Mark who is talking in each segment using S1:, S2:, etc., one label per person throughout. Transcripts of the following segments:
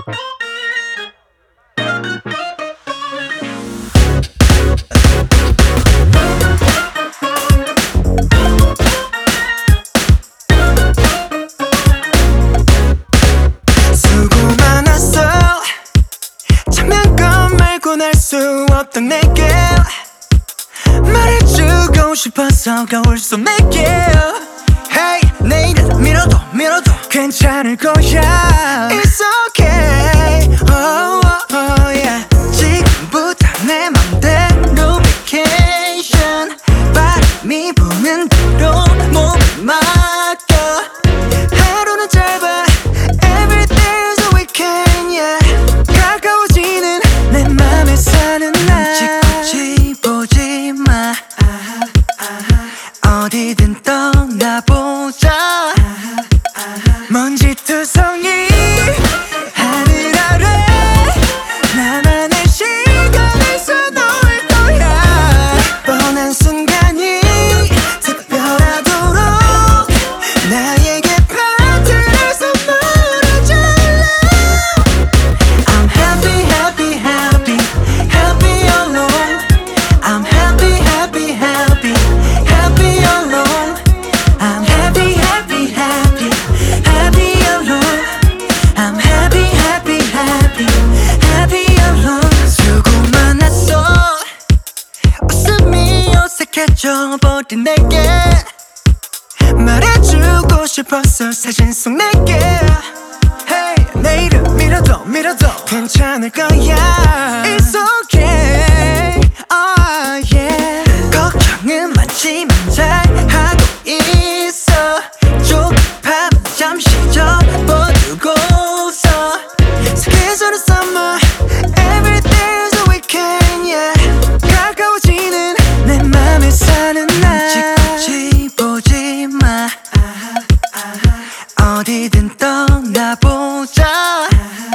S1: 수 없던 내게 말해주고 싶어서 거울 속 내게 Hey 내일은 밀어도 괜찮을 거야 It's okay oh, oh, oh, yeah. 지금부터 내 맘대로 vacation 바람이 부는 대로 몸을 맡겨 하루는 짧아 Every day's a weekend yeah. 가까워지는 내 맘에 사는 날 눈치 보지 마 어디든 떠나보자 먼지투성이 하늘 아래 나만의 시간을 써놓을 거야 뻔한 순간이 특별하도록 나에게 파트를 선물해줄래 I'm happy happy happy happy alone I'm happy happy happy happy alone I'm happy happy happy happy alone I'm happy happy happy happy alone 수고 많았어 웃음이 어색해져 버린 내게 말해주고 싶었어 사진 속 내게 Hey 내일은 밀어도 괜찮을 거야 It's okay oh yeah 걱정은 많지만 잘하고 있어 조급함은 잠시 접어두고서 스케줄은 summer Every day's a weekend yeah 가까워지는 내 맘에 사는 날 눈치 보지 마 어디든 떠나보자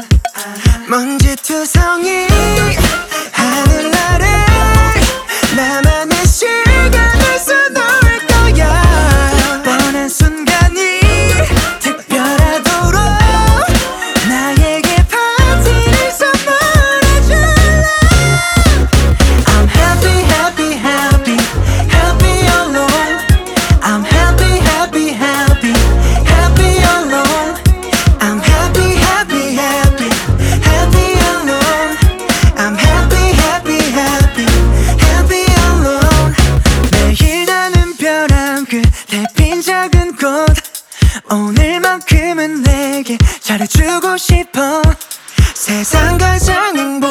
S1: 먼지투성이 하늘 아래 나만의 시간을 써놓을 거야 뻔한 순간이 특별하도록 나에게 파티를 선물해줄래 I'm happy happy happy happy alone I'm happy happy happy happy alone I'm happy happy happy happy alone I'm happy happy happy happy alone 매일 나는 벼랑 끝에 핀 작은 꽃 오늘만큼은 내게 잘해주고 싶어 세상 가장 행복